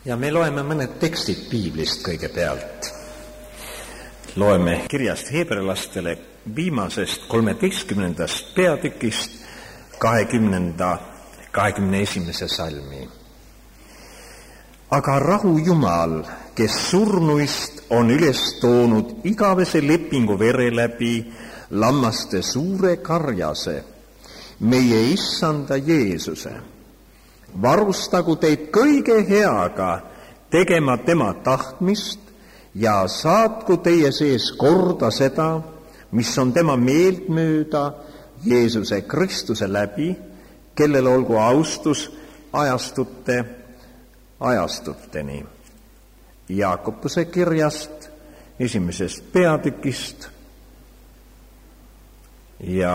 Ja me loeme mõned tekstid piiblist kõigepealt. Loeme kirjast Heebrealastele viimasest 13. peatükist 21. salmi. Aga rahu Jumal, kes surnuist on üles toonud igavese lepingu vere läbi lammaste suure karjase, meie issanda Jeesuse, varustagu teid kõige heaga tegema tema tahtmist ja saatku teie sees korda seda, mis on tema meeltmööda Jeesuse Kristuse läbi, kellel olgu austus ajastuteni. Jaakobuse kirjast 1. peatükist ja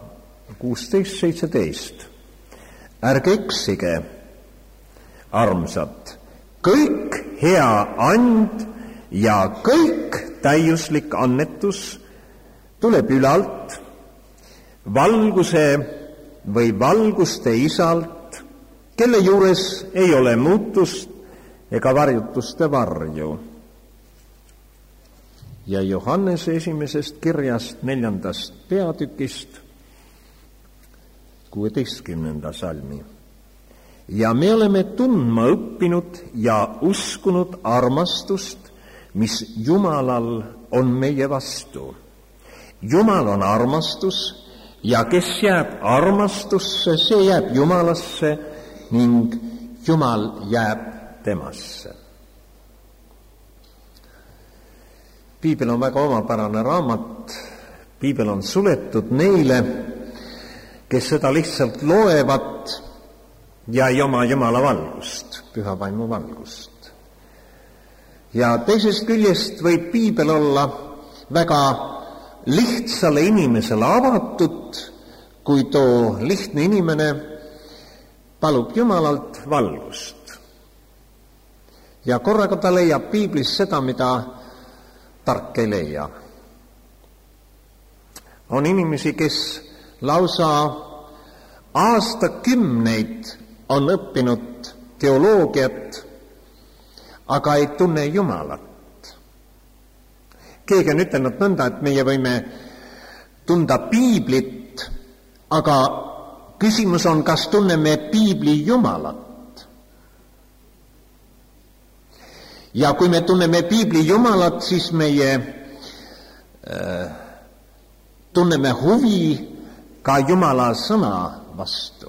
16-17. Ärge eksige, armsad, kõik hea and ja kõik täiuslik annetus tuleb ülalt, valguse või valguste isalt, kelle juures ei ole muutust ega varjutuste varju. Ja Johannese 1. kirjast 4. peatükist 16. salmi. Ja me oleme tundma õppinud ja uskunud armastust, mis Jumalal on meie vastu. Jumal on armastus ja kes jääb armastusse, see jääb Jumalasse ning Jumal jääb temasse. Piibel on väga omapärane raamat. Piibel on suletud neile, kes seda lihtsalt loevad ja ei oma Jumala valgust, püha vaimu valgust. Ja teisest küljest võib Piibel olla väga lihtsale inimesele avatud, kui too lihtne inimene palub Jumalalt valgust. Ja korraga ta leiab Piiblis seda, mida tark ei leia. On inimesi, kes lausa aastakümneid on õppinud teoloogiat, aga ei tunne Jumalat. Keegi on ütelnud nõnda, et meie võime tunda Piiblit, aga küsimus on, kas tunneme Piibli Jumalat. Ja kui me tunneme Piibli Jumalat, siis meie tunneme huvi ka Jumala sõna vastu.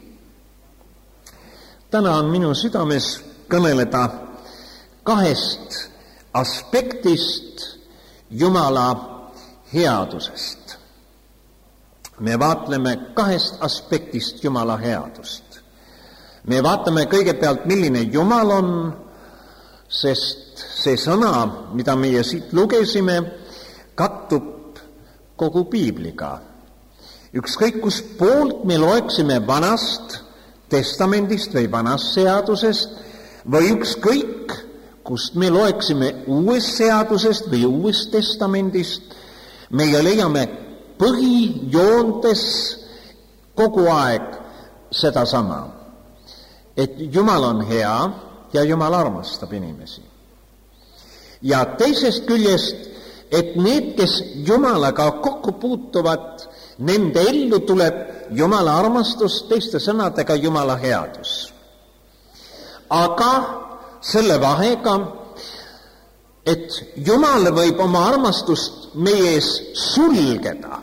Täna on minu südames kõneleda kahest aspektist Jumala headusest. Me vaatleme kahest aspektist Jumala headust. Me vaatame kõigepealt, milline Jumal on, sest see sõna, mida meie siit lugesime, kattub kogu Piibliga. Ükskõik, kus poolt me loeksime Vanast testamendist või Vanast seadusest või ükskõik, kust me loeksime Uuest seadusest või Uuest testamendist, meie leiame põhijoontes kogu aeg sedasama, et Jumal on hea ja Jumal armastab inimesi. Ja teisest küljest, et need, kes Jumalaga kokku puutuvad, nende ellu tuleb Jumala armastus, teiste sõnadega Jumala headus. Aga selle vahega, et Jumal võib oma armastust meie ees sulgeda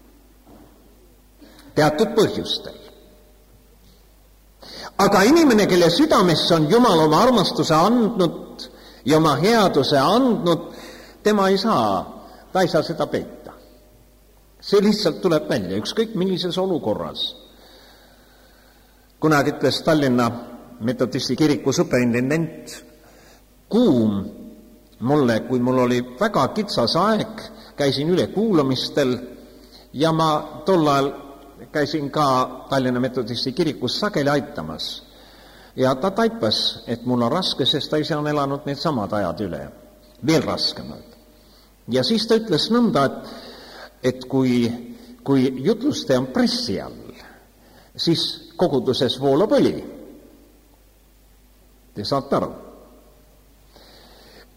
teatud põhjustel. Aga inimene, kelle südamesse on Jumal oma armastuse andnud ja oma headuse andnud, tema ei saa seda peita. See lihtsalt tuleb välja, ükskõik millises olukorras. Kunagi ütles Tallinna metodisti kiriku superintendent Kuum mulle, kui mul oli väga kitsas aeg, käisin ülekuulamistel ja ma tol ajal käisin ka Tallinna metodisti kirikus sageli aitamas. Ja ta taipas, et mul on raske, sest ta ise on elanud need samad ajad üle, veel raskemad. Ja siis ta ütles nõnda, et kui jutlustaja on pressi all, siis koguduses voolab õli. Te saate aru?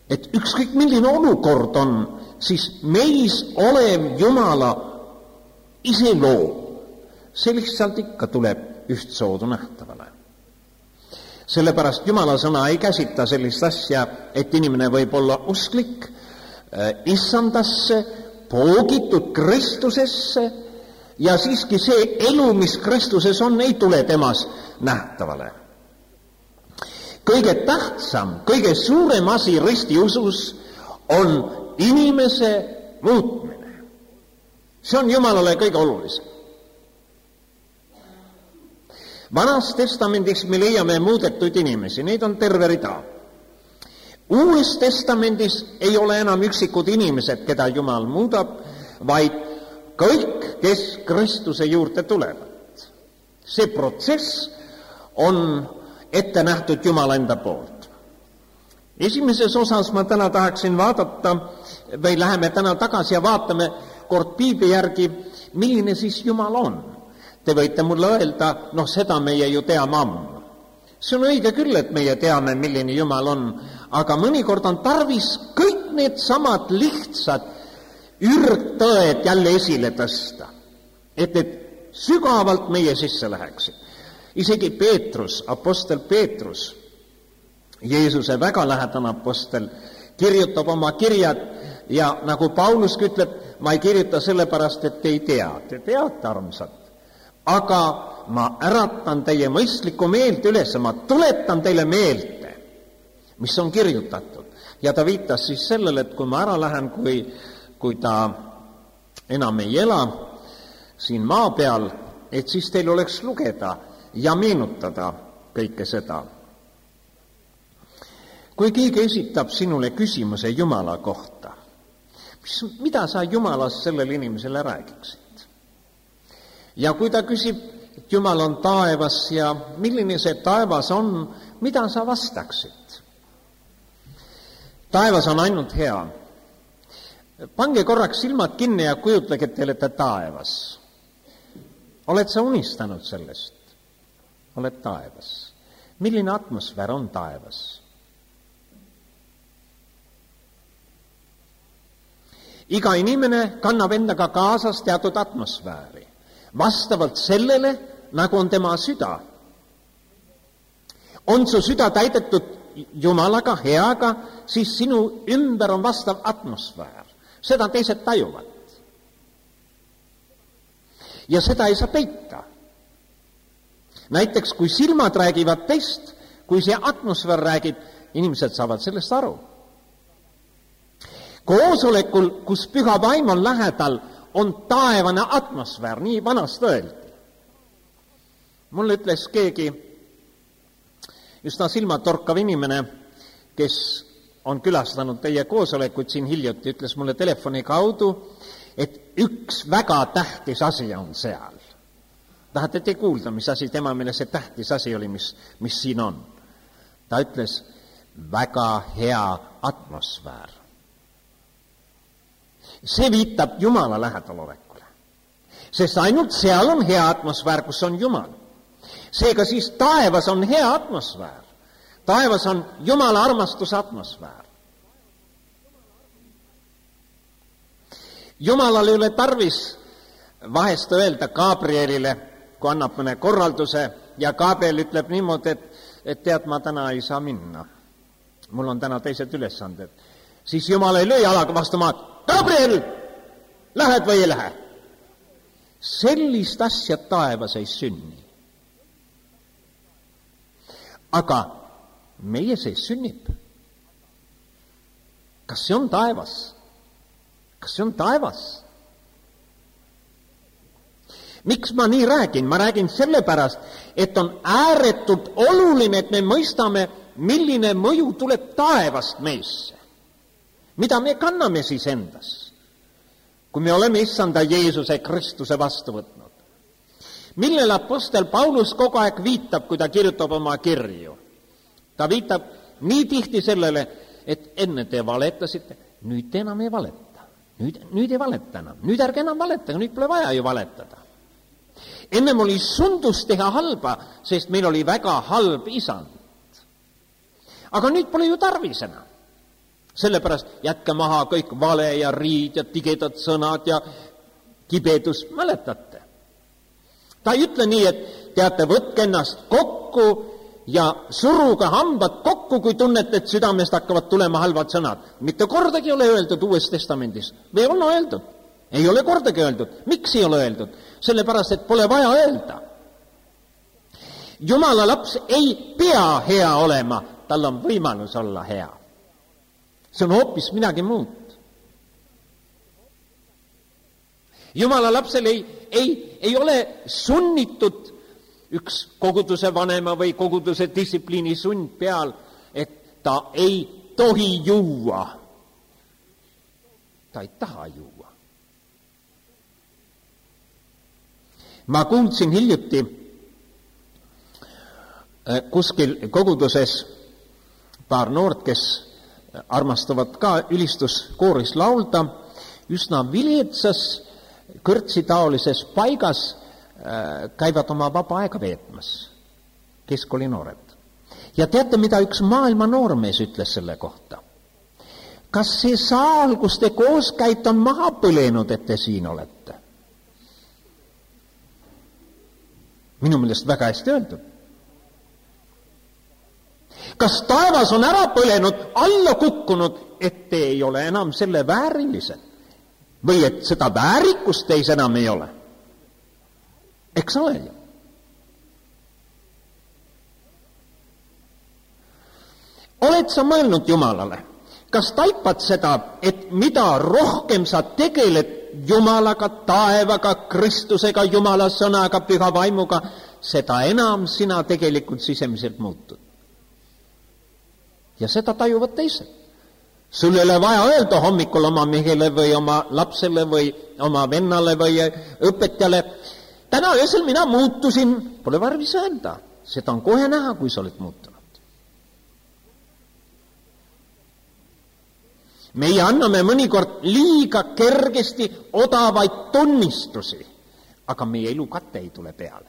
et ükskõik milline olukord on, siis meis olev Jumala iseloom, see lihtsalt ikka tuleb ühtsoodu nähtavale. Sellepärast Jumala sõna ei käsita sellist asja, et inimene võib olla usklik issandasse, poogitud Kristusesse ja siiski see elu, mis Kristuses on, ei tule temas nähtavale. Kõige tähtsam, kõige suurem asi ristiusus on inimese muutmine. See on Jumalale kõige olulisem. Vanas testamendis me leiame muudetud inimesi, neid on terve rida. Uues testamendis ei ole enam üksikud inimesed, keda Jumal muudab, vaid kõik, kes Kristuse juurde tulevad. See protsess on ette nähtud Jumala enda poolt. Esimeses osas ma täna tahaksin vaadata, või läheme täna tagasi ja vaatame kord piibli järgi, milline siis Jumal on. Te võite mulle öelda, seda meie ju teame ammu. See on õige küll, et meie teame, milline Jumal on, aga mõnikord on tarvis kõik need samad lihtsad ürgtõed jälle esile tõsta, et need sügavalt meie sisse läheksid. Isegi Peetrus, apostel Peetrus, Jeesuse väga lähedane apostel, kirjutab oma kirjad ja nagu Paulus ütleb, ma ei kirjuta sellepärast, et te ei tea. Te teate, armsad. Aga ma äratan teie mõistlikku meelt üles, ma tuletan teile meelde, mis on kirjutatud. Ja ta viitas siis sellele, et kui ma ära lähen, kui ta enam ei ela siin maa peal, et siis teil oleks lugeda ja meenutada kõike seda. Kui keegi esitab sinule küsimuse Jumala kohta, mida sa Jumalast sellele inimesele räägiksid? Ja kui ta küsib, et Jumal on taevas ja milline see taevas on, mida sa vastaksid? Taevas on ainult hea. Pange korraks silmad kinni ja kujutlege, et te olete taevas. Oled sa unistanud sellest? Oled taevas. Milline atmosfäär on taevas? Iga inimene kannab endaga kaasas teatud atmosfääri. Vastavalt sellele, nagu on tema süda. On su süda täidetud Jumalaga, heaga, siis sinu ümber on vastav atmosfäär. Seda teised tajuvad. Ja seda ei saa peita. Näiteks, kui silmad räägivad teist, kui see atmosfäär räägib, inimesed saavad sellest aru. Koosolekul, kus püha vaim on lähedal, on taevane atmosfäär, nii vanast öeldi. Mulle ütles keegi üsna silmatorkav inimene, kes on külastanud teie koosolekut siin hiljuti, ütles mulle telefoni kaudu, et üks väga tähtis asi on seal. Tahate te kuulda, mis asi tema meile see tähtis asi oli, mis siin on? Ta ütles, väga hea atmosfäär. See viitab Jumala lähedalolekule. Sest ainult seal on hea atmosfäär, kus on Jumal. Seega siis taevas on hea atmosfäär. Taevas on Jumala armastuse atmosfäär. Jumalal ei ole tarvis vahest öelda Gabrielile, kui annab mõne korralduse ja Gabriel ütleb niimoodi, et tead, ma täna ei saa minna. Mul on täna teised ülesanded. Siis Jumal ei löö jalaga vastu maad. Gabriel, lähed või ei lähe? Sellist asja taevas ei sünni. Aga meie sees sünnib. Kas see on taevas? Kas see on taevas? Miks ma nii räägin? Ma räägin sellepärast, et on ääretult oluline, et me mõistame, milline mõju tuleb taevast meisse. Mida me kanname siis endas, kui me oleme issanda Jeesuse Kristuse vastu võtnud? Millele apostel Paulus kogu aeg viitab, kui ta kirjutab oma kirju? Ta viitab nii tihti sellele, et enne te valetasite, nüüd te enam ei valeta. Nüüd ei valeta enam. Nüüd ärge enam valetage, nüüd pole vaja ju valetada. Ennem oli sundus teha halba, sest meil oli väga halb isand. Aga nüüd pole ju tarvis enam. Sellepärast jätke maha kõik vale ja riid ja tigedad sõnad ja kibedus, mäletate. Ta ei ütle nii, et teate, võtke ennast kokku ja suruge hambad kokku, kui tunnete, et südamest hakkavad tulema halvad sõnad. Mitte kordagi ei ole öeldud Uues Testamendis. Või on öeldud? Ei ole kordagi öeldud. Miks ei ole öeldud? Sellepärast, et pole vaja öelda. Jumala laps ei pea hea olema, tal on võimalus olla hea. See on hoopis midagi muud. Jumala lapsel ei ole sunnitud üks koguduse vanema või koguduse distsipliini sund peal, et ta ei tohi juua. Ta ei taha juua. Ma kuulsin hiljuti kuskil koguduses paar noort, kes armastavad ka ülistuskooris laulda, üsna viletsas, kõrtsitaolises paigas käivad oma vaba aega veetmas, keskkooli noored. Ja teate, mida üks maailma noormees ütles selle kohta? Kas see saal, kus te koos käite, on maha põlenud, et te siin olete? Minu meelest väga hästi öeldud. Kas taevas on ära põlenud, alla kukkunud, et te ei ole enam selle väärilised? Või et seda väärikust teis enam ei ole? Eks ole ju. Oled sa mõelnud Jumalale? Kas taipad seda, et mida rohkem sa tegeled Jumalaga, taevaga, Kristusega, Jumala sõnaga, püha vaimuga, seda enam sina tegelikult sisemiselt muutud. Ja seda tajuvad teised. Sul ei ole vaja öelda hommikul oma mehele või oma lapsele või oma vennale või õpetjale, täna öösel mina muutusin, pole varvis öelda. Seda on kohe näha, kui sa oled muutunud. Meie anname mõnikord liiga kergesti odavaid tunnistusi, aga meie elu kate ei tule peale.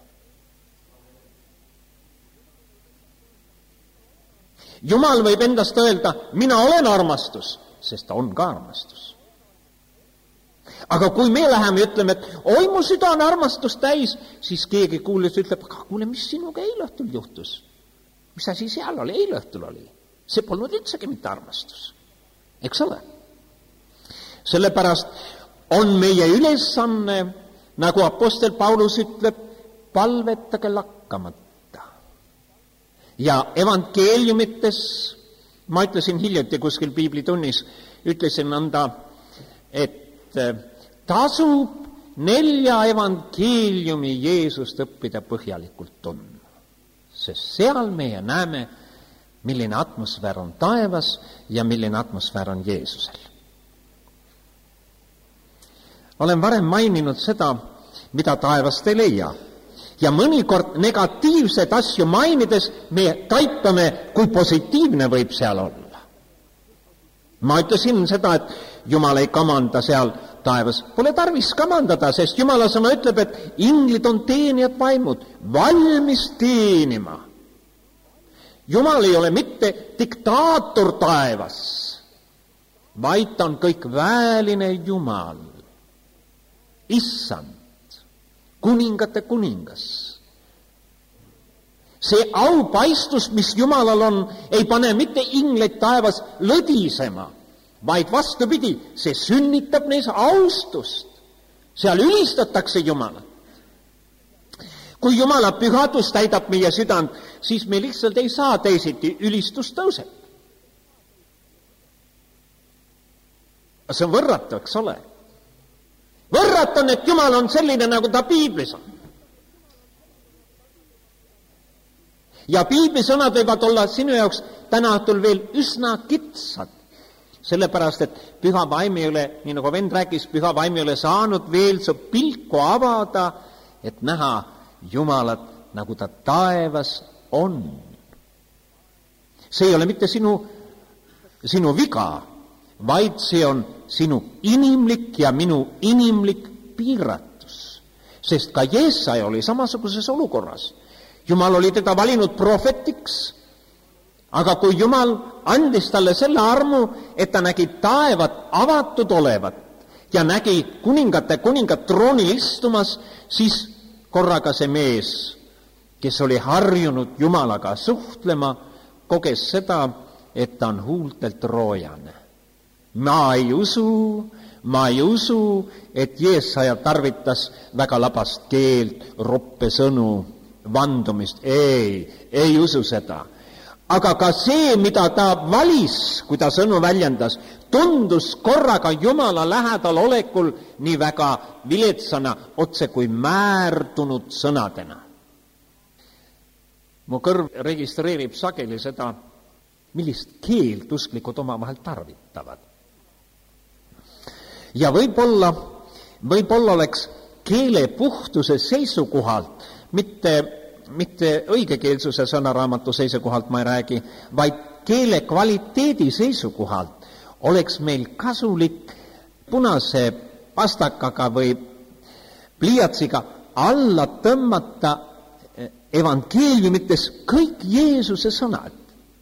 Jumal võib endast öelda, mina olen armastus, sest ta on ka armastus. Aga kui me läheme ja ütleme, et oi, mu süda on armastust täis, siis keegi kuules ütleb, aga kuule, mis sinuga eilõhtul juhtus? Mis asi seal oli, eilõhtul oli? See polnud üldsegi mitte armastus. Eks ole? Sellepärast on meie ülesanne, nagu apostel Paulus ütleb, palvetage lakkamata. Ja evangeeliumites, ma ütlesin hiljuti kuskil piiblitunnis, ütlesin nõnda, et tasub 4 evangeeliumi Jeesust õppida põhjalikult tundma. Sest seal meie näeme, milline atmosfäär on taevas ja milline atmosfäär on Jeesusel. Olen varem maininud seda, mida taevast ei leia. Ja mõnikord negatiivsed asju mainides me taipame, kui positiivne võib seal olla. Ma ütlesin seda, et Jumal ei kamanda seal taevas. Pole tarvis kamandada, sest Jumala sõna ütleb, et inglid on teenijad vaimud, valmis teenima. Jumal ei ole mitte diktaator taevas, vaid ta on kõik väeline Jumal, issand, kuningate kuningas. See aupaistus, mis Jumalal on, ei pane mitte ingleid taevas lõdisema, vaid vastupidi, see sünnitab neis austust. Seal ülistatakse Jumalat. Kui Jumala pühadus täidab meie südant, siis me lihtsalt ei saa teisiti, ülistus tõuseb. See on võrratu, eks ole. Võrratu on, et Jumal on selline, nagu ta piiblis on. Ja piiblisõnad võivad olla sinu jaoks täna õhtul veel üsna kitsad. Sellepärast, et püha vaim ei ole, nii nagu vend rääkis, püha vaim ei ole saanud veel su pilku avada, et näha Jumalat, nagu ta taevas on. See ei ole mitte sinu viga, vaid see on sinu inimlik ja minu inimlik piiratus. Sest ka Jeesaja oli samasuguses olukorras. Jumal oli teda valinud prohvetiks aga kui Jumal andis talle selle armu, et ta nägi taevat avatud olevat ja nägi kuningat troonil istumas, siis korraga see mees, kes oli harjunud Jumalaga suhtlema, koges seda, et ta on huultelt roojane. Ma ei usu, et Jeesaja tarvitas väga labast keelt, roppe sõnu, vandumist. Ei usu seda. Aga ka see, mida ta valis, kui ta sõnu väljendas, tundus korraga Jumala lähedal olekul nii väga viletsana, otse kui määrdunud sõnadena. Mu kõrv registreerib sageli seda, millist keelt usklikud omavahel tarvitavad. Ja võib-olla oleks keele puhtuse seisukohalt, mitte õigekeelsuse sõnaraamatu seisukohalt ma ei räägi, vaid keele kvaliteedi seisukohalt oleks meil kasulik punase pastakaga või pliiatsiga alla tõmmata evangeeliumites kõik Jeesuse sõnad.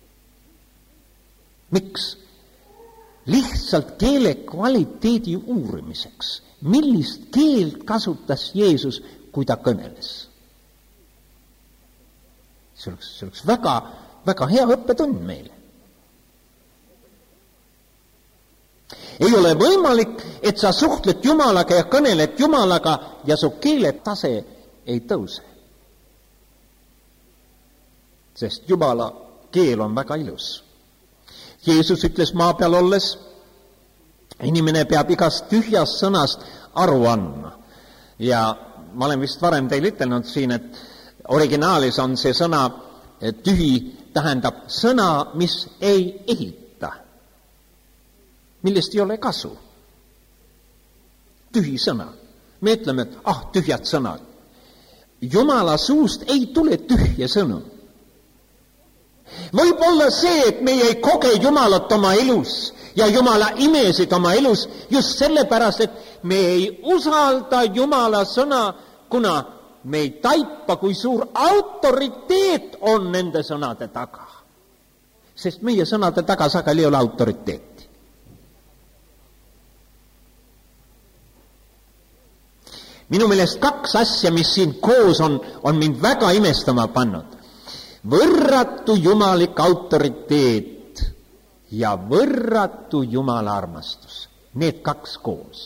Miks? Lihtsalt keele kvaliteedi uurimiseks. Millist keelt kasutas Jeesus, kui ta kõneles? See oleks väga, väga hea õppetund meile. Ei ole võimalik, et sa suhtled Jumalaga ja kõneled Jumalaga ja su keele tase ei tõuse. Sest Jumala keel on väga ilus. Jeesus ütles maa peal olles, inimene peab igast tühjast sõnast aru andma. Ja ma olen vist varem teile ütelnud siin, et originaalis on see sõna tühi, tähendab sõna, mis ei ehita, millest ei ole kasu. Tühi sõna. Me ütleme, et tühjad sõnad. Jumala suust ei tule tühje sõnu. Võib olla see, et meie ei koge Jumalat oma elus ja Jumala imesid oma elus just sellepärast, et me ei usalda Jumala sõna, kuna me ei taipa, kui suur autoriteet on nende sõnade taga. Sest meie sõnade taga sageli ei ole autoriteeti. Minu meelest kaks asja, mis siin koos on mind väga imestama pannud. Võrratu jumalik autoriteet ja võrratu Jumala armastus. Need kaks koos.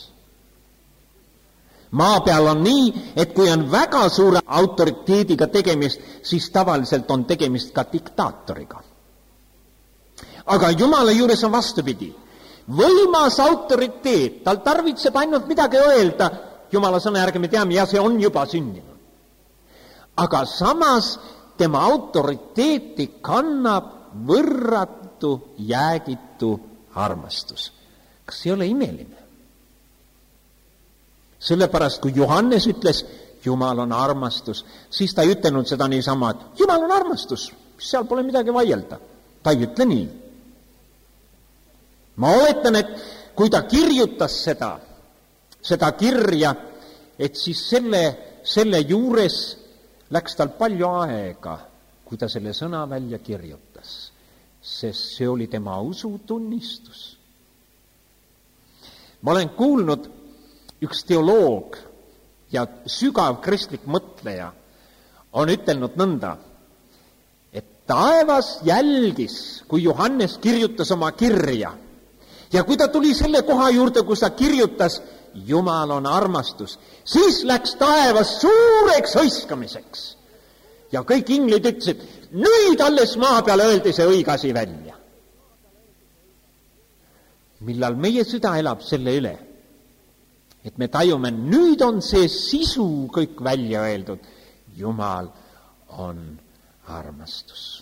Maa peal on nii, et kui on väga suure autoriteediga tegemist, siis tavaliselt on tegemist ka diktaatoriga. Aga Jumala juures on vastupidi. Võimas autoriteet, tal tarvitseb ainult midagi öelda, Jumala sõna järgi me teame, ja see on juba sündinud. Aga samas tema autoriteeti kannab võrratu, jäägitu armastus. Kas see ei ole imeline? Sellepärast, kui Johannes ütles, Jumal on armastus, siis ta ei ütelnud seda niisama, et Jumal on armastus, seal pole midagi vaielda. Ta ei ütle nii. Ma oletan, et kui ta kirjutas seda kirja, et siis selle juures läks tal palju aega, kui ta selle sõna välja kirjutas, sest see oli tema usutunnistus. Ma olen kuulnud, üks teoloog ja sügav kristlik mõtleja on ütelnud nõnda, et taevas jälgis, kui Johannes kirjutas oma kirja ja kui ta tuli selle koha juurde, kus ta kirjutas, Jumal on armastus, siis läks taevas suureks hõiskamiseks. Ja kõik inglid ütlesid, nüüd alles maa peal öeldi see õige asi välja. Millal meie süda elab selle üle, et me tajume, nüüd on see sisu kõik välja öeldud. Jumal on armastus.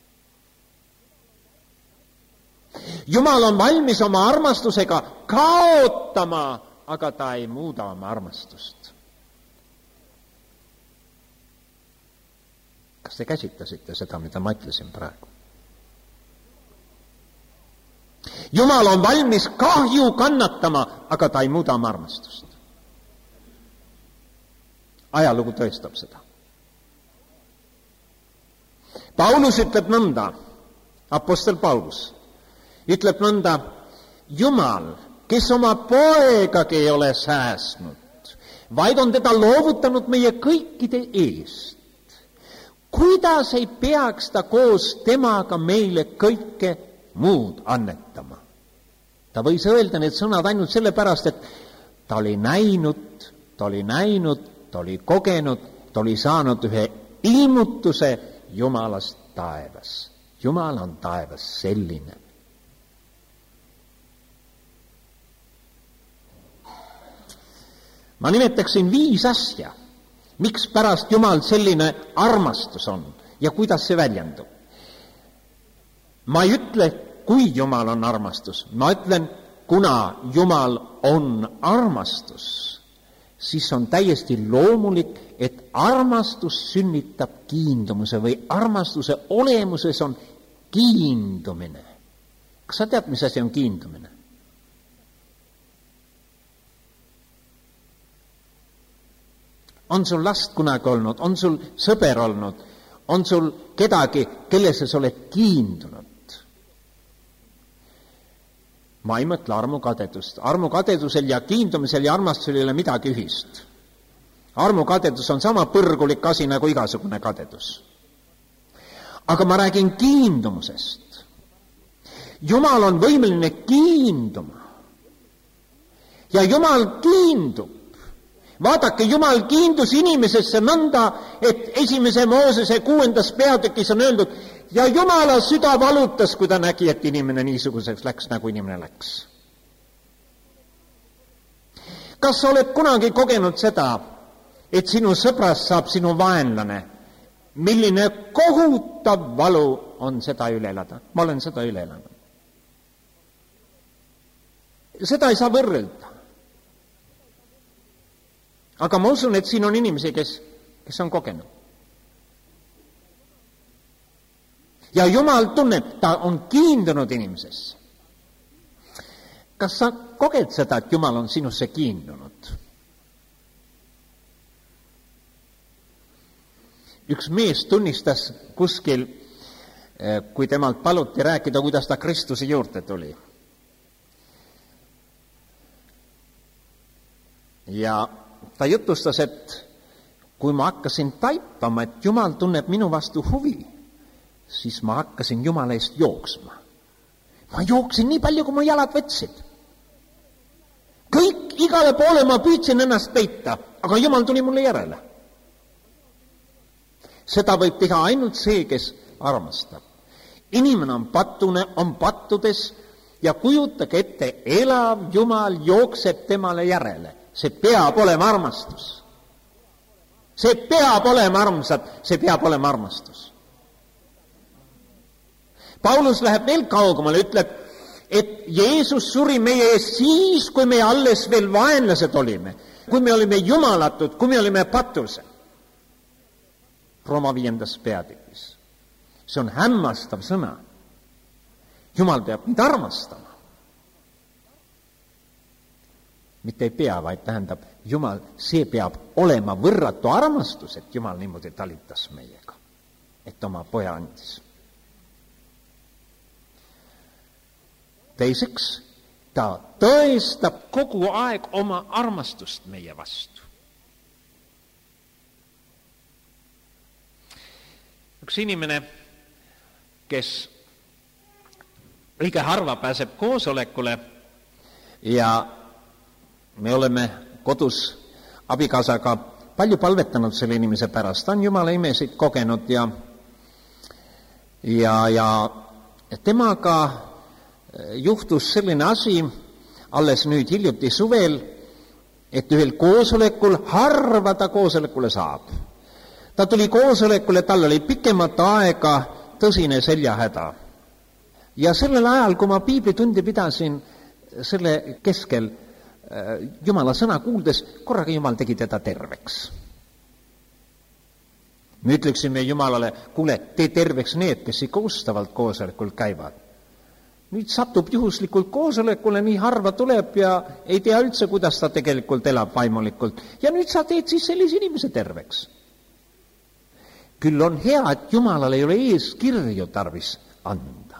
Jumal on valmis oma armastusega kaotama, aga ta ei muuda oma armastust. Kas te käsitlasite seda, mida ma ütlesin praegu? Jumal on valmis kahju kannatama, aga ta ei muuda oma armastust. Ajalugu tõestab seda. Paulus ütleb nõnda, Apostel Paulus ütleb nõnda, Jumal, kes oma poegagi ei ole säästnud, vaid on teda loovutanud meie kõikide eest. Kuidas ei peaks ta koos temaga meile kõike muud annetama? Ta võis öelda need sõnad ainult sellepärast, et ta oli näinud, ta oli kogenud, ta oli saanud ühe ilmutuse Jumalast taevas. Jumal on taevas selline. Ma nimetaksin 5 asja, miks pärast Jumal selline armastus on ja kuidas see väljendub. Ma ei ütle, kui Jumal on armastus, ma ütlen, kuna Jumal on armastus, siis on täiesti loomulik, et armastus sünnitab kiindumuse või armastuse olemuses on kiindumine. Kas sa tead, mis asi on kiindumine? On sul last kunagi olnud, on sul sõber olnud, on sul kedagi, kellesse sa oled kiindunud? Ma ei mõtle armukadedust. Armukadedusel ja kiindumisel ja armastusel ei ole midagi ühist. Armukadedus on sama põrgulik asi nagu igasugune kadedus. Aga ma räägin kiindumusest. Jumal on võimeline kiinduma. Ja Jumal kiindub. Vaadake, Jumal kiindus inimesesse nõnda, et 1. Moosese 6. peatükis on öeldud, ja Jumala süda valutas, kui ta nägi, et inimene niisuguseks läks, nagu inimene läks. Kas sa oled kunagi kogenud seda, et sinu sõbrast saab sinu vaenlane? Milline kohutav valu on seda üle elada? Ma olen seda üle elanud. Seda ei saa võrrelda. Aga ma usun, et siin on inimesi, kes on kogenud. Ja Jumal tunneb, ta on kiindunud inimesesse. Kas sa koged seda, et Jumal on sinusse kiindunud? Üks mees tunnistas kuskil, kui temalt paluti rääkida, kuidas ta Kristuse juurde tuli. Ja ta jutustas, et kui ma hakkasin taipama, et Jumal tunneb minu vastu huvi, siis ma hakkasin Jumala eest jooksma. Ma jooksin nii palju, kui mu jalad võtsid. Kõik igale poole ma püüdsin ennast peita, aga Jumal tuli mulle järele. Seda võib teha ainult see, kes armastab. Inimene on pattune, on pattudes ja kujutage ette, elav Jumal jookseb temale järele. See peab olema armastus. See peab olema armsad, see peab olema armastus. Paulus läheb veel kaugemale, ütleb, et Jeesus suri meie eest siis, kui me alles veel vaenlased olime, kui me olime jumalatud, kui me olime patused. Rooma 5. peatükis. See on hämmastav sõna. Jumal peab meid armastama. Mitte ei pea, vaid tähendab, Jumal, see peab olema võrratu armastus, et Jumal niimoodi talitas meiega, et oma poja andis. Teiseks, ta tõestab kogu aeg oma armastust meie vastu. Üks inimene, kes õige harva pääseb koosolekule ja me oleme kodus abikaasaga palju palvetanud selle inimese pärast. Ta on Jumala imesid kogenud ja temaga juhtus selline asi alles nüüd hiljuti suvel, et ühel koosolekul, harva ta koosolekule saab. Ta tuli koosolekule, tal oli pikemat aega tõsine seljahäda. Ja sellel ajal, kui ma piiblitundi pidasin, selle keskel Jumala sõna kuuldes, korraga Jumal tegi teda terveks. Me ütleksime Jumalale, kuule, tee terveks need, kes ikka ustavalt koosolekul käivad. Nüüd satub juhuslikult koosolekule, nii harva tuleb ja ei tea üldse, kuidas ta tegelikult elab vaimulikult. Ja nüüd sa teed siis sellise inimese terveks. Küll on hea, et Jumalal ei ole eeskirju tarvis anda.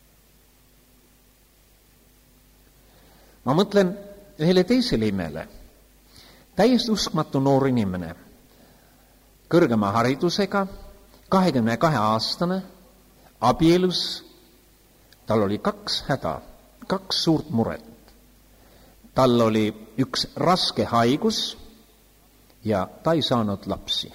Ma mõtlen ühele teisele imele. Täiesti uskmatu noor inimene, kõrgema haridusega, 22-aastane, abielus, tal oli 2 häda, 2 suurt muret. Tal oli üks raske haigus ja ta ei saanud lapsi.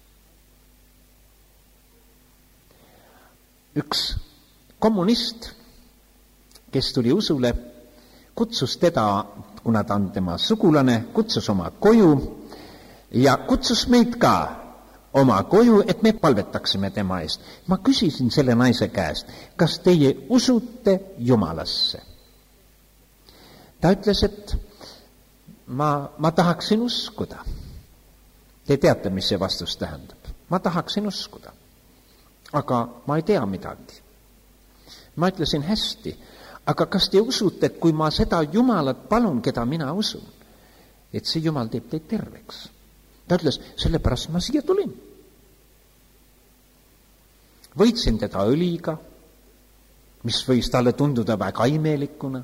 Üks kommunist, kes tuli usule, kutsus teda, kuna ta on tema sugulane, kutsus oma koju ja kutsus meid ka oma koju, et me palvetaksime tema eest. Ma küsisin selle naise käest, kas teie usute Jumalasse? Ta ütles, et ma tahaksin uskuda. Te teate, mis see vastus tähendab. Ma tahaksin uskuda. Aga ma ei tea midagi. Ma ütlesin hästi, aga kas te usute, et kui ma seda Jumalat palun, keda mina usun, et see Jumal teeb teid terveks? Ta ütles, sellepärast ma siia tulin. Võitsin teda õliga, mis võis talle tunduda väga imelikuna.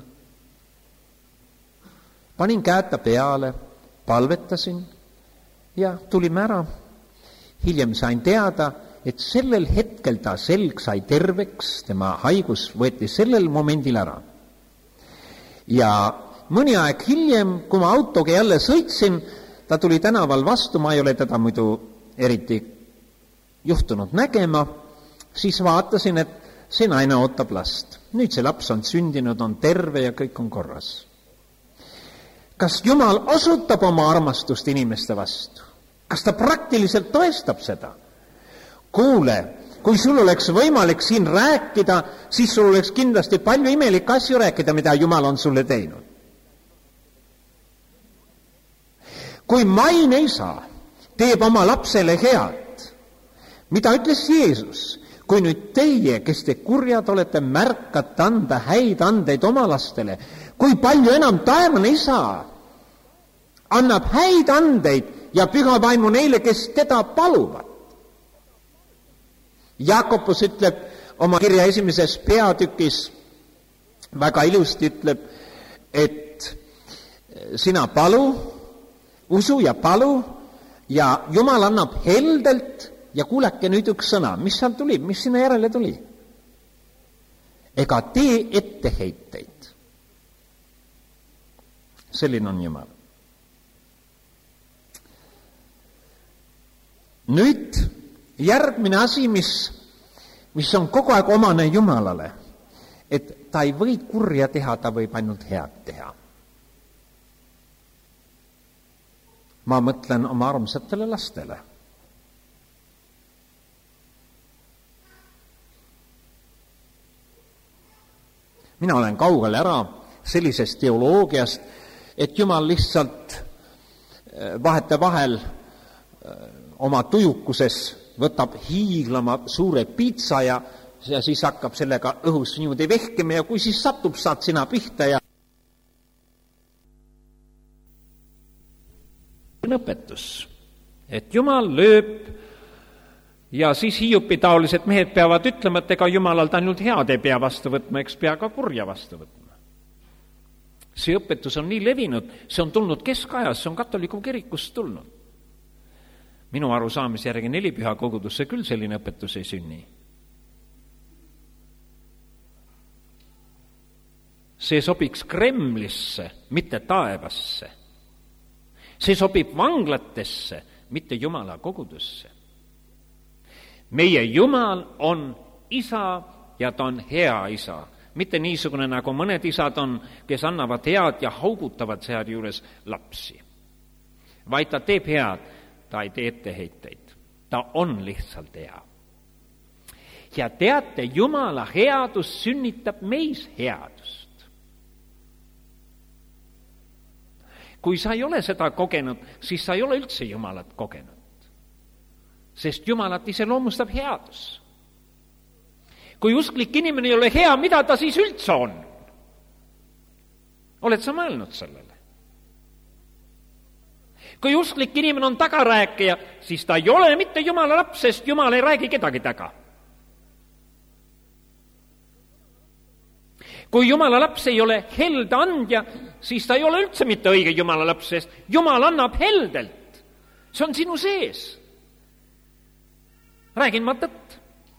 Panin käeta peale, palvetasin ja tulime ära. Hiljem sain teada, et sellel hetkel ta selg sai terveks, tema haigus võeti sellel momendil ära. Ja mõni aeg hiljem, kui ma autoga jälle sõitsin, ta tuli tänaval vastu, ma ei ole teda muidu eriti juhtunud nägema, siis vaatasin, et see naine ootab last. Nüüd see laps on sündinud, on terve ja kõik on korras. Kas Jumal osutab oma armastust inimeste vastu? Kas ta praktiliselt toestab seda? Kuule, kui sul oleks võimalik siin rääkida, siis sul oleks kindlasti palju imelikke asju rääkida, mida Jumal on sulle teinud. Kui maine isa teeb oma lapsele head, mida ütles Jeesus? Kui nüüd teie, kes te kurjad olete, märkate anda häid andeid oma lastele, kui palju enam taevane isa annab häid andeid ja püha vaimu neile, kes teda paluvad. Jakobus ütleb oma kirja 1. peatükis, väga ilusti ütleb, et sina palu, usu ja palu ja Jumal annab heldelt. Ja kuulake nüüd üks sõna, mis seal tuli, mis sinna järele tuli? Ega tee etteheiteid. Selline on Jumal. Nüüd järgmine asi, mis on kogu aeg omane Jumalale, et ta ei või kurja teha, ta võib ainult head teha. Ma mõtlen oma armsatele lastele. Mina olen kaugel ära sellisest teoloogiast, et Jumal lihtsalt vahetevahel oma tujukuses võtab hiiglama suure piitsa ja siis hakkab sellega õhus niimoodi vehkima ja kui siis satub, saad sina pihta ja õpetus, et Jumal lööb ja siis Hiiupi-taolised mehed peavad ütlema, et ega Jumalalt ainult head ei pea vastu võtma, eks pea ka kurja vastu võtma. See õpetus on nii levinud, see on tulnud keskajas, see on katoliku kirikust tulnud. Minu arusaamise järgi 4 püha kogudusse küll selline õpetus ei sünni. See sobiks Kremlisse, mitte taevasse. See sobib vanglatesse, mitte Jumala kogudusse. Meie Jumal on isa ja ta on hea isa. Mitte niisugune, nagu mõned isad on, kes annavad head ja haugutavad seal juures lapsi. Vaid ta teeb head, ta ei tee etteheiteid. Ta on lihtsalt hea. Ja teate, Jumala headus sünnitab meis headust. Kui sa ei ole seda kogenud, siis sa ei ole üldse Jumalat kogenud. Sest Jumalat iseloomustab headus. Kui usklik inimene ei ole hea, mida ta siis üldse on? Oled sa mõelnud sellele? Kui usklik inimene on tagarääkija, siis ta ei ole mitte Jumala laps, sest Jumal ei räägi kedagi taga. Kui Jumala laps ei ole helde andja, siis ta ei ole üldse mitte õige Jumala laps, sest Jumal annab heldelt. See on sinu sees. Räägin ma tõtt.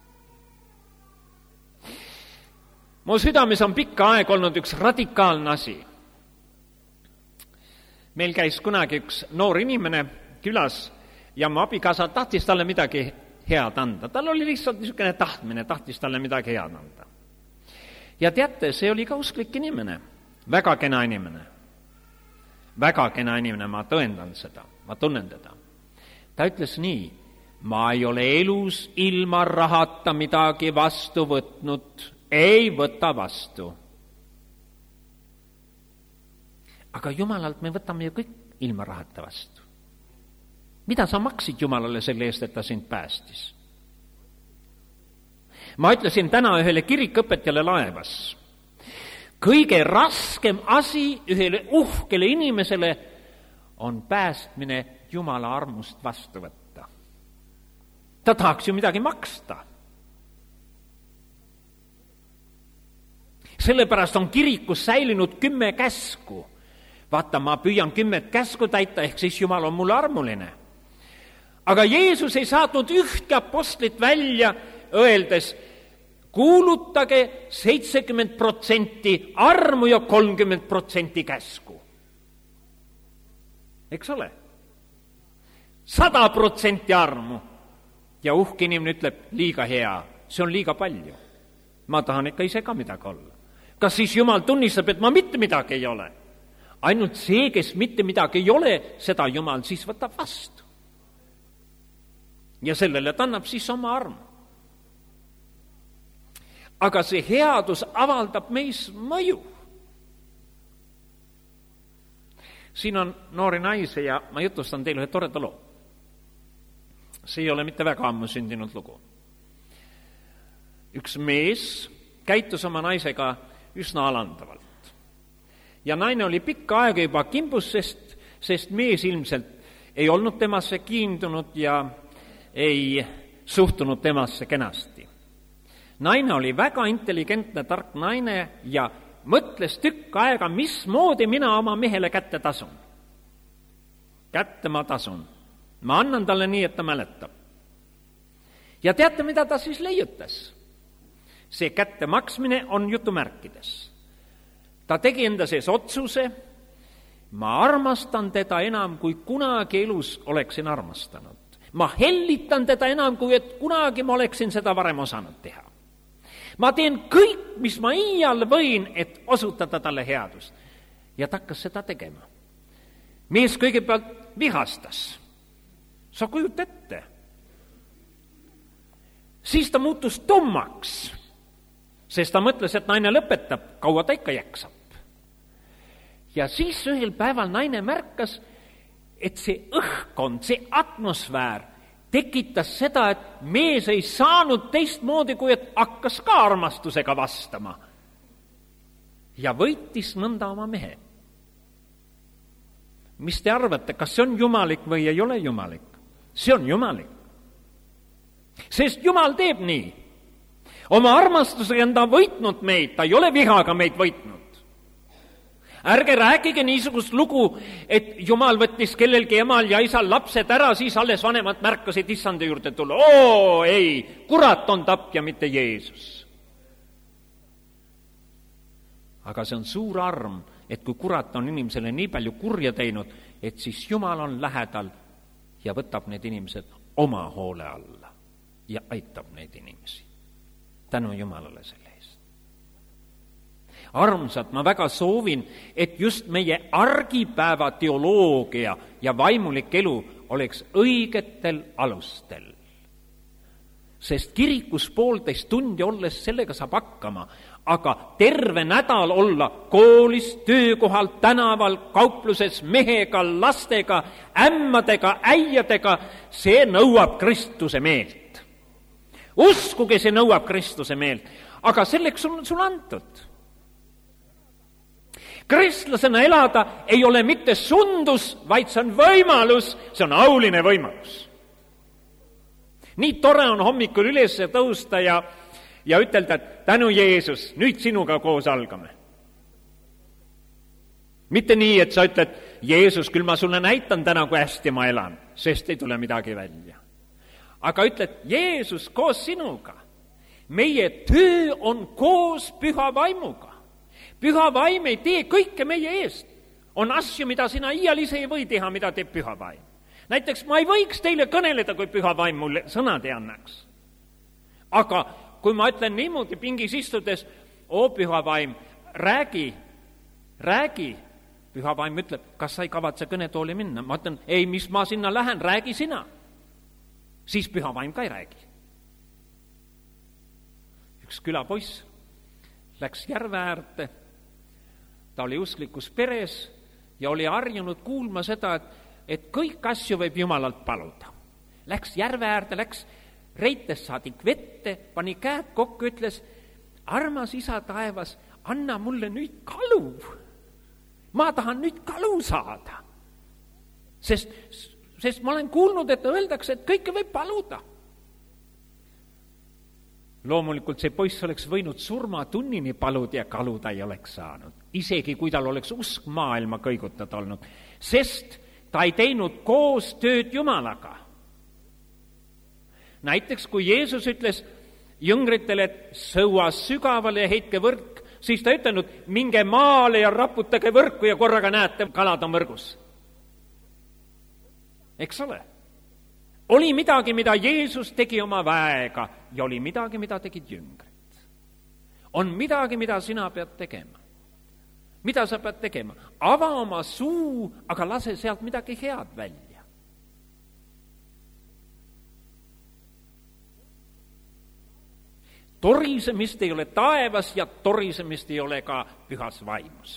Mu südames on pikka aeg olnud üks radikaalne asi. Meil käis kunagi üks noor inimene külas ja mu abikaasa tahtis talle midagi head anda. Tal oli lihtsalt niisugune tahtmine, tahtis talle midagi head anda. Ja teate, see oli ka usklik inimene, väga kena inimene. Väga kena inimene, ma tõendan seda, ma tunnen teda. Ta ütles nii, ma ei ole elus ilma rahata midagi vastu võtnud, ei võta vastu. Aga Jumalalt me võtame ju kõik ilma rahata vastu. Mida sa maksid Jumalale selle eest, et ta sind päästis? Ma ütlesin täna ühele kirikõpetjale laevas. Kõige raskem asi ühele uhkele inimesele on päästmine Jumala armust vastu võtta. Ta tahaks ju midagi maksta. Sellepärast on kirikus säilinud 10 käsku. Vaata, ma püüan 10 käsku täita, ehk siis Jumal on mulle armuline. Aga Jeesus ei saatnud ühtki apostlit välja, öeldes, kuulutage 70% armu ja 30% käsku. Eks ole? 100% armu. Ja uhke inimene ütleb, liiga hea, see on liiga palju. Ma tahan ikka ise ka midagi olla. Kas siis Jumal tunnistab, et ma mitte midagi ei ole? Ainult see, kes mitte midagi ei ole, seda Jumal siis võtab vastu. Ja sellele ta annab siis oma armu. Aga see headus avaldab meis mõju. Siin on noori naisi ja ma jutustan teile ühe toreda loo. See ei ole mitte väga ammu sündinud lugu. Üks mees käitus oma naisega üsna alandavalt. Ja naine oli pikka aega juba kimbus, sest mees ilmselt ei olnud temasse kiindunud ja ei suhtunud temasse kenasti. Naine oli väga intelligentne, tark naine ja mõtles tükk aega, mismoodi mina oma mehele kätte tasun. Kätte ma tasun. Ma annan talle nii, et ta mäletab. Ja teate, mida ta siis leiutas? See kätte maksmine on jutumärkides. Ta tegi enda sees otsuse, ma armastan teda enam, kui kunagi elus oleksin armastanud. Ma hellitan teda enam, kui et kunagi ma oleksin seda varem osanud teha. Ma teen kõik, mis ma iial võin, et osutada talle headust. Ja ta hakkas seda tegema. Mees kõigepealt vihastas. Sa kujut ette. Siis ta muutus tummaks, sest ta mõtles, et naine lõpetab, kaua ta ikka jaksab. Ja siis ühel päeval naine märkas, et see õhkkond, see atmosfäär tekitas seda, et mees ei saanud teistmoodi, kui et hakkas ka armastusega vastama. Ja võitis nõnda oma mehe. Mis te arvate, kas see on jumalik või ei ole jumalik? See on jumalik. Sest Jumal teeb nii. Oma armastusega on ta võitnud meid, ta ei ole vihaga meid võitnud. Ärge rääkige niisugust lugu, et Jumal võttis kellelgi emal ja isal lapsed ära, siis alles vanemad märkasid issanda juurde tulla. Ei, kurat on tapja, mitte Jeesus. Aga see on suur arm, et kui kurat on inimesele nii palju kurja teinud, et siis Jumal on lähedal ja võtab need inimesed oma hoole alla ja aitab neid inimesi. Tänu Jumalale selle eest. Armsad, ma väga soovin, et just meie argipäeva teoloogia ja vaimulik elu oleks õigetel alustel. Sest kirikus 1,5 tundi olles sellega saab hakkama, aga terve nädal olla koolis, töökohal, tänaval, kaupluses, mehega, lastega, ämmadega, äiadega, see nõuab Kristuse meelt. Uskuge, see nõuab Kristuse meelt, aga selleks on sul antud. Kristlasena elada ei ole mitte sundus, vaid see on võimalus, see on auline võimalus. Nii tore on hommikul üles tõusta ja ütelda, et tänu Jeesus, nüüd sinuga koos algame. Mitte nii, et sa ütled, Jeesus, küll ma sulle näitan täna, kui hästi ma elan, sest ei tule midagi välja. Aga ütled, Jeesus, koos sinuga. Meie töö on koos püha vaimuga. Püha vaim ei tee kõike meie eest. On asju, mida sina iial ise ei või teha, mida teeb püha vaim. Näiteks ma ei võiks teile kõneleda, kui püha vaim mulle sõnad ei annaks. Aga kui ma ütlen niimoodi pingis istudes, püha vaim, räägi, püha vaim ütleb, kas sa ei kavatse kõnetooli minna? Ma ütlen, ei, mis ma sinna lähen, räägi sina. Siis püha vaim ka ei räägi. Üks külapoiss läks järve äärde, ta oli usklikus peres ja oli harjunud kuulma seda, et kõik asju võib Jumalalt paluda. Läks järve äärde, läks reites saadik vette, pani käed kokku, ütles, armas isa taevas, anna mulle nüüd kalu. Ma tahan nüüd kalu saada. Sest ma olen kuulnud, et öeldakse, et kõike võib paluda. Loomulikult see poiss oleks võinud surmatunnini paluda ja kalu ta ei oleks saanud. Isegi kui tal oleks usk maailma kõigutada olnud. Sest ta ei teinud koos tööd Jumalaga. Näiteks kui Jeesus ütles jüngritele, et sõua sügavale ja heitke võrk, siis ta ütelnud, minge maale ja raputage võrku ja korraga näete, kalad on võrgus. Eks ole? Oli midagi, mida Jeesus tegi oma väega ja oli midagi, mida tegid jüngrid. On midagi, mida sina pead tegema. Mida sa pead tegema? Ava oma suu, aga lase sealt midagi head välja. Torisemist ei ole taevas ja torisemist ei ole ka pühas vaimus.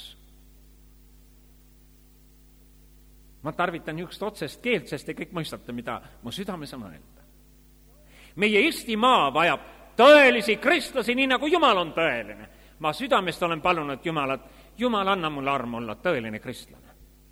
Ma tarvitan niisugust otsest keelt, sest te kõik mõistate, mida mu südames on öelda. Meie Eesti maa vajab tõelisi kristlasi, nii nagu Jumal on tõeline. Ma südamest olen palunud Jumalat, Jumal, anna mulle armu olla tõeline kristlane.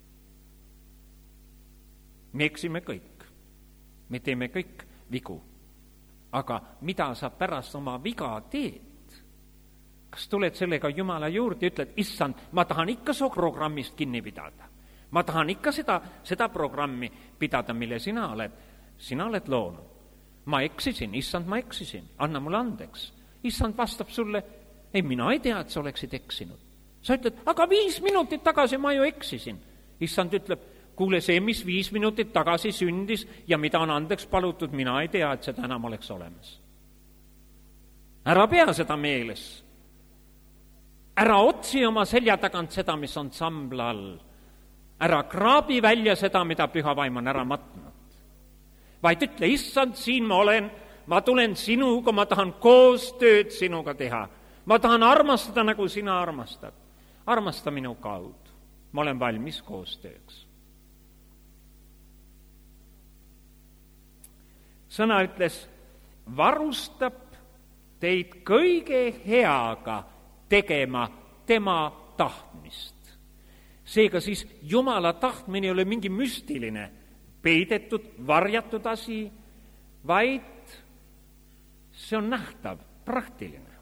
Me eksime kõik. Me teeme kõik vigu. Aga mida sa pärast oma viga teed? Kas tuled sellega Jumala juurde ja ütled, issand, ma tahan ikka su programmist kinni pidada. Ma tahan ikka seda programmi pidada, mille sina oled loonud. Ma eksisin, issand, ma eksisin, anna mulle andeks. Issand vastab sulle, ei, mina ei tea, et sa oleksid eksinud. Sa ütled, aga 5 minutit tagasi ma ju eksisin. Issand ütleb, kuule, see, mis 5 minutit tagasi sündis ja mida on andeks palutud, mina ei tea, et seda enam oleks olemas. Ära pea seda meeles. Ära otsi oma selja tagant seda, mis on sambla all. Ära kraabi välja seda, mida püha vaim on ära matnud. Vaid ütle, issand, siin ma olen, ma tulen sinuga, ma tahan koostööd sinuga teha. Ma tahan armastada, nagu sina armastad. Armasta minu kaudu. Ma olen valmis koostööks. Sõna ütles, varustab teid kõige heaga tegema tema tahtmist. Seega siis Jumala tahtmine ei ole mingi müstiline, peidetud, varjatud asi, vaid see on nähtav, praktiline.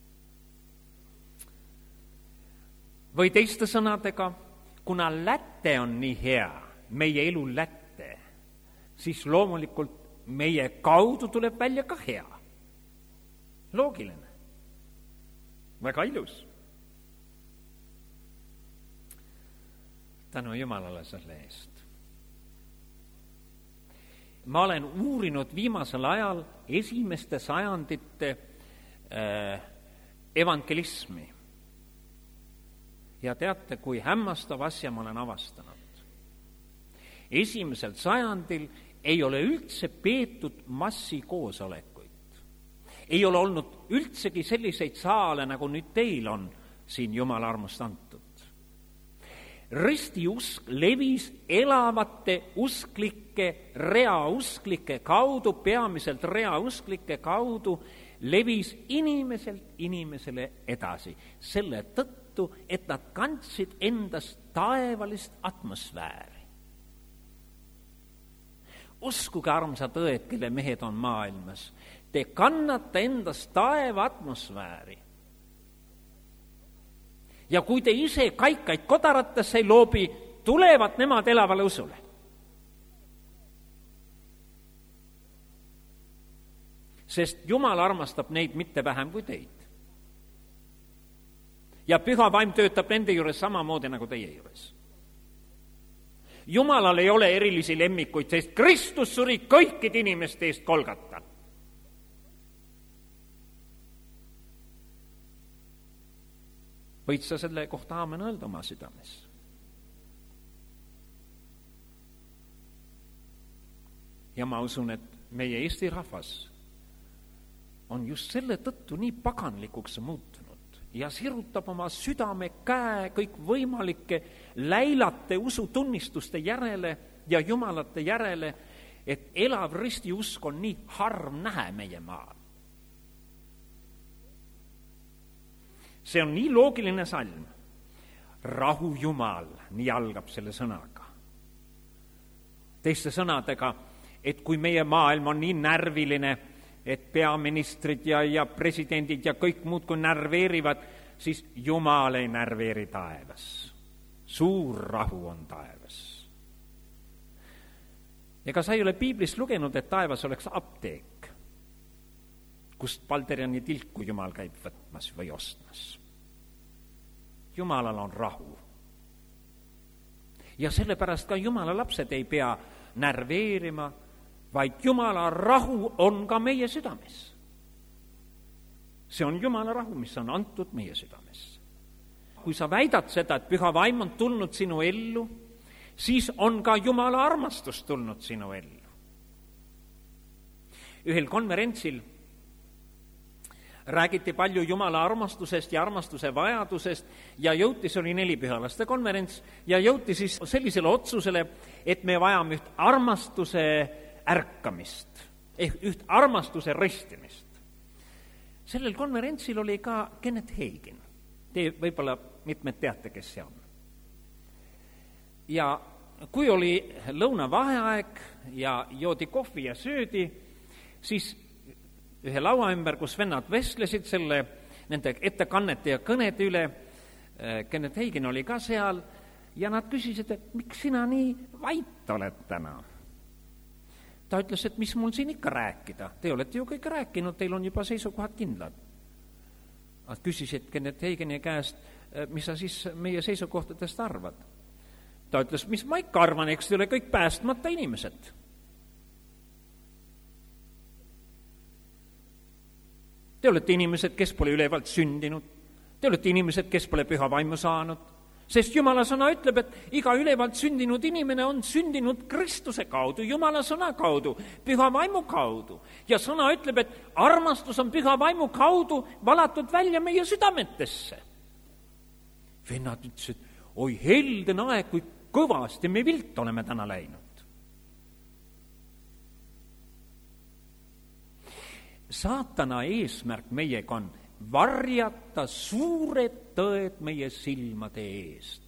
Või teiste sõnadega, kuna läte on nii hea, meie elu läte, siis loomulikult meie kaudu tuleb välja ka hea. Loogiline. Väga ilus. Tänu Jumalale selle eest. Ma olen uurinud viimasel ajal esimeste sajandite evangelismi. Ja teate, kui hämmastav asja ma olen avastanud. Esimesel sajandil ei ole üldse peetud massikoosolekuid. Ei ole olnud üldsegi selliseid saale, nagu nüüd teil on siin Jumala armust antud. Ristiusk levis elavate usklike, reausklike kaudu, peamiselt reausklike kaudu levis inimeselt inimesele edasi selle tõttu, et nad kandsid endast taevalist atmosfääri. Uskuge, armsad õed, kelle mehed on maailmas, te kannate endast taeva atmosfääri. Ja kui te ise kaikaid kodaratesse ei loobi, tulevad nemad elavale usule. Sest Jumal armastab neid mitte vähem kui teid. Ja püha vaim töötab nende juures samamoodi nagu teie juures. Jumalal ei ole erilisi lemmikuid, sest Kristus suri kõikide inimeste eest Golgatal. Võid sa selle kohta aamen öelda oma südames? Ja ma usun, et meie Eesti rahvas on just selle tõttu nii paganlikuks muutunud ja sirutab oma südame käe kõik võimalike läilate usutunnistuste järele ja jumalate järele, et elav ristiusk on nii harv nähe meie maal. See on nii loogiline salm. Rahu Jumal, nii algab selle sõnaga. Teiste sõnadega, et kui meie maailm on nii närviline, et peaministrid ja presidendid ja kõik muud kui närveerivad, siis Jumal ei närveeri taevas. Suur rahu on taevas. Ega sa ei ole Piiblist lugenud, et taevas oleks apteek, kust Balderjani tilku Jumal käib võtmas või ostmas. Jumalal on rahu. Ja sellepärast ka Jumala lapsed ei pea närveerima, vaid Jumala rahu on ka meie südames. See on Jumala rahu, mis on antud meie südames. Kui sa väidad seda, et püha vaim on tulnud sinu ellu, siis on ka Jumala armastus tulnud sinu ellu. Ühel konverentsil räägiti palju Jumala armastusest ja armastuse vajadusest ja jõuti, see oli 4 pühalaste konverents, ja jõuti siis sellisele otsusele, et me vajame üht armastuse ärkamist, ehk üht armastuse ristimist. Sellel konverentsil oli ka Kenneth Hagin. Te võib-olla mitmed teate, kes see on. Ja kui oli lõunavaheaeg ja joodi kohvi ja söödi, siis ühe laua ümber, kus vennad vestlesid nende ettekannete ja kõnede üle, Kenneth Hagin oli ka seal, ja nad küsisid, et miks sina nii vait oled täna? Ta ütles, et mis mul siin ikka rääkida, te olete ju kõik rääkinud, teil on juba seisukohad kindlad. Nad küsisid Kenneth Hagini käest, mis sa siis meie seisukohtadest arvad? Ta ütles, mis ma ikka arvan, eks te ole kõik päästmata inimesed. Te olete inimesed, kes pole ülevalt sündinud. Te olete inimesed, kes pole püha vaimu saanud. Sest Jumala sõna ütleb, et iga ülevalt sündinud inimene on sündinud Kristuse kaudu, Jumala sõna kaudu, püha vaimu kaudu. Ja sõna ütleb, et armastus on püha vaimu kaudu valatud välja meie südametesse. Vennad ütlesid, oi helden aeg, kui kõvasti me vilt oleme täna läinud. Saatana eesmärk meiega on varjata suured tõed meie silmade eest.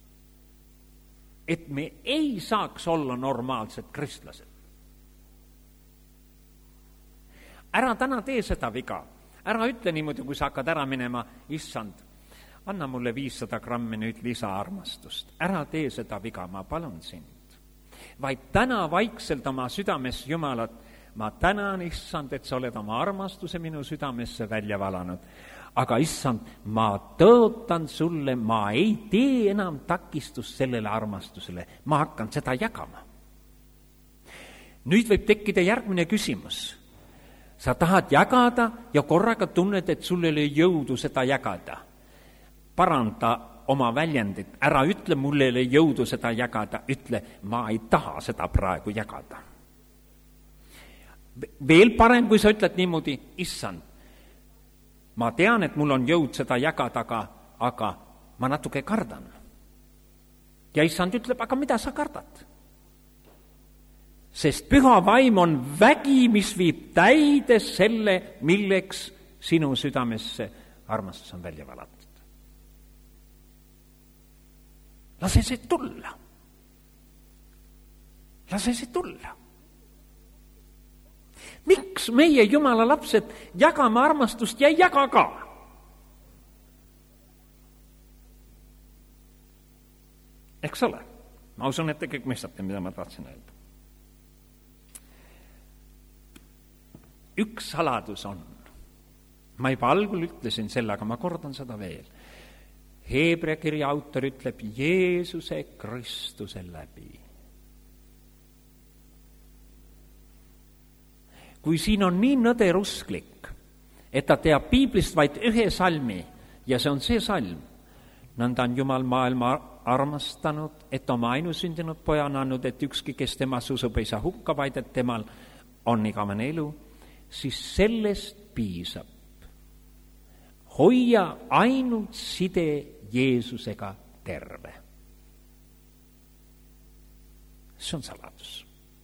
Et me ei saaks olla normaalsed kristlased. Ära täna tee seda viga. Ära ütle niimoodi, kui sa hakkad ära minema, issand, anna mulle 500 grammi nüüd lisaarmastust. Ära tee seda viga, ma palun sind. Vaid täna vaikselt oma südames Jumalat, ma tänan, issand, et sa oled oma armastuse minu südamesse välja valanud. Aga issand, ma tõotan sulle, ma ei tee enam takistust sellele armastusele. Ma hakkan seda jagama. Nüüd võib tekkida järgmine küsimus. Sa tahad jagada ja korraga tunned, et sul ei ole jõudu seda jagada. Paranda oma väljendit. Ära ütle, mul ei ole jõudu seda jagada. Ütle, ma ei taha seda praegu jagada. Veel parem, kui sa ütled niimoodi, issand, ma tean, et mul on jõud seda jagada, aga ma natuke kardan. Ja issand ütleb, aga mida sa kardad? Sest püha vaim on vägi, mis viib täide selle, milleks sinu südamesse armastus on välja valatud. Lase see tulla. Lase see tulla. Miks meie Jumala lapsed jagame armastust ja ei jaga ka? Eks ole? Ma usun, et te kõik mõistate, mida ma tahtsin öelda. Üks saladus on. Ma juba algul ütlesin selle, aga ma kordan seda veel. Heebrea kirja autor ütleb Jeesuse Kristuse läbi. Kui siin on nii nõderusklik, et ta teab piiblist vaid ühe salmi ja see on see salm, nõnda on Jumal maailma armastanud, et oma ainusündinud poja on andnud, et ükski, kes temas usub, ei saa hukka, vaid et temal on igavene elu, siis sellest piisab. Hoia ainult side Jeesusega terve. See on saladus.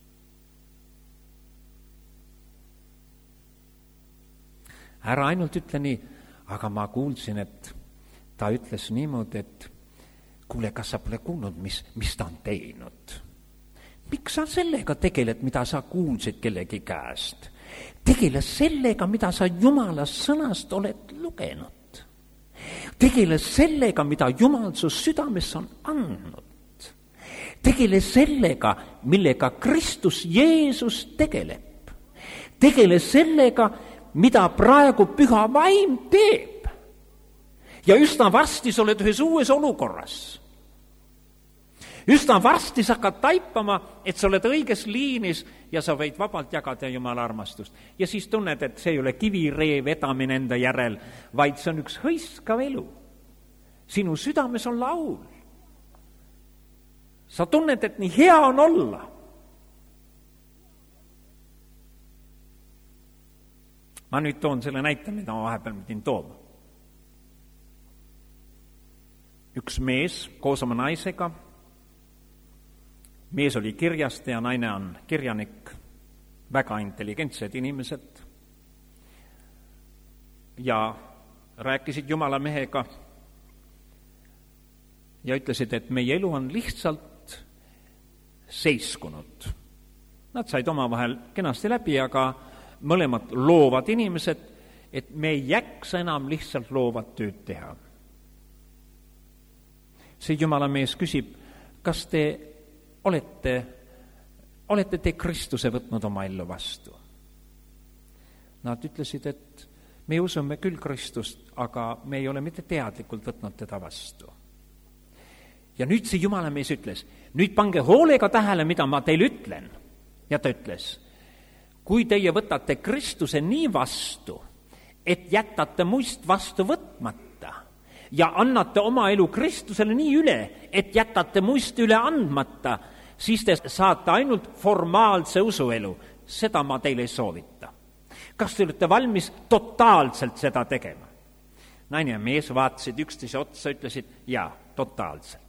Ära ainult ütle nii, aga ma kuulsin, et ta ütles niimoodi, et kuule, kas sa pole kuulnud, mis ta on teinud? Miks sa sellega tegeled, mida sa kuulsid kellegi käest? Tegele sellega, mida sa Jumala sõnast oled lugenud. Tegele sellega, mida Jumal su südames on andnud. Tegele sellega, millega Kristus Jeesus tegeleb. Tegele sellega, mida praegu püha vaim teeb. Ja üsna varsti sa oled ühes uues olukorras. Üsna varsti sa hakkad taipama, et sa oled õiges liinis ja sa võid vabalt jagada Jumala armastust. Ja siis tunned, et see ei ole kiviree vedamine enda järel, vaid see on üks hõiskav elu. Sinu südames on laul. Sa tunned, et nii hea on olla. Ma nüüd toon selle näite, mida ma vahepeal pidin tooma. Üks mees koos oma naisega, mees oli kirjaste ja naine on kirjanik, väga intelligentsed inimesed, ja rääkisid Jumala mehega ja ütlesid, et meie elu on lihtsalt seiskunud. Nad said omavahel kenasti läbi, aga mõlemad loovad inimesed, et me ei jaksa enam lihtsalt loovat tööd teha. See Jumala mees küsib, kas te olete te Kristuse võtnud oma ellu vastu? Nad ütlesid, et me usume küll Kristust, aga me ei ole mitte teadlikult võtnud teda vastu. Ja nüüd see Jumala mees ütles, nüüd pange hoolega tähele, mida ma teile ütlen. Ja ta ütles, kui teie võtate Kristuse nii vastu, et jätate muist vastu võtmata ja annate oma elu Kristusele nii üle, et jätate muist üle andmata, siis te saate ainult formaalse usuelu. Seda ma teile ei soovita. Kas te olete valmis totaalselt seda tegema? Naine ja mees vaatasid üksteise otsa, ütlesid, jaa, totaalselt.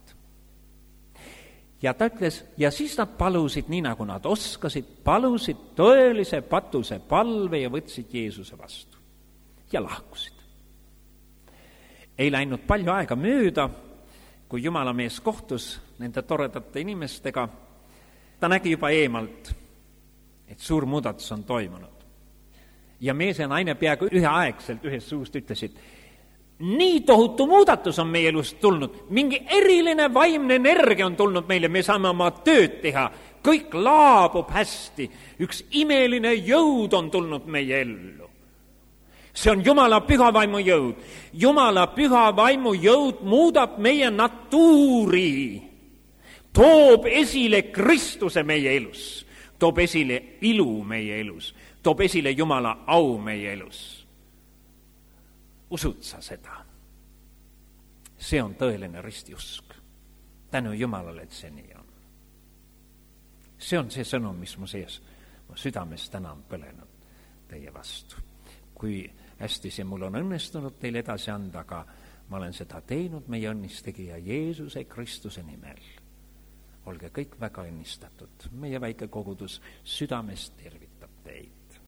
Ja ta ütles, ja siis nad palusid, nii nagu nad oskasid, palusid tõelise patuse palve ja võtsid Jeesuse vastu. Ja lahkusid. Ei läinud palju aega mööda, kui Jumala mees kohtus nende toredate inimestega. Ta nägi juba eemalt, et suur muudatus on toimunud. Ja mees ja naine peaaegu üheaegselt ühes suust ütlesid, nii tohutu muudatus on meie elust tulnud, mingi eriline vaimne energia on tulnud meile, me saame oma tööd teha, kõik laabub hästi, üks imeline jõud on tulnud meie ellu. See on Jumala püha vaimu jõud. Jumala püha vaimu jõud muudab meie natuuri, toob esile Kristuse meie elus, toob esile ilu meie elus, toob esile Jumala au meie elus. Usud sa seda? See on tõeline ristiusk. Tänu Jumalale, et see nii on. See on see sõnum, mis mu sees, mu südames täna on põlenud teie vastu. Kui hästi see mul on õnnestunud teile edasi anda, aga ma olen seda teinud meie õnnistegija Jeesuse Kristuse nimel. olge kõik väga õnnistatud. meie väike kogudus südamest tervitab teid.